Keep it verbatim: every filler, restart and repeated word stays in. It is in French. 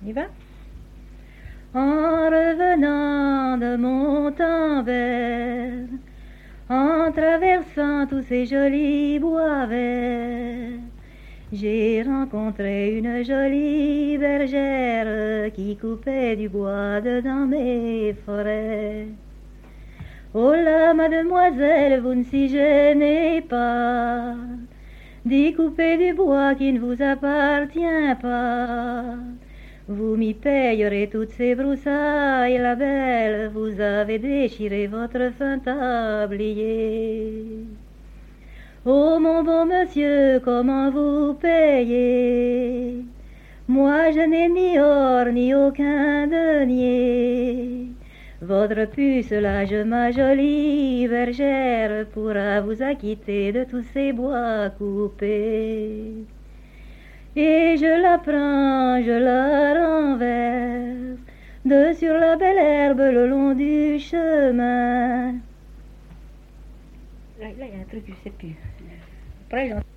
On y va? En revenant de Montanvert, en traversant tous ces jolis bois verts, j'ai rencontré une jolie bergère qui coupait du bois dedans mes forêts. Oh là, mademoiselle, vous ne s'y gênez pas d'y couper du bois qui ne vous appartient pas. Vous m'y payerez toutes ces broussailles, la belle, vous avez déchiré votre fin tablier. Oh mon bon monsieur, comment vous payez? Moi je n'ai ni or ni aucun denier. Votre pucelage, ma jolie bergère, pourra vous acquitter de tous ces bois coupés. Et je la prends, je la renverse, de sur la belle herbe le long du chemin. Là, là il y a un truc, je sais plus. Après, j'en...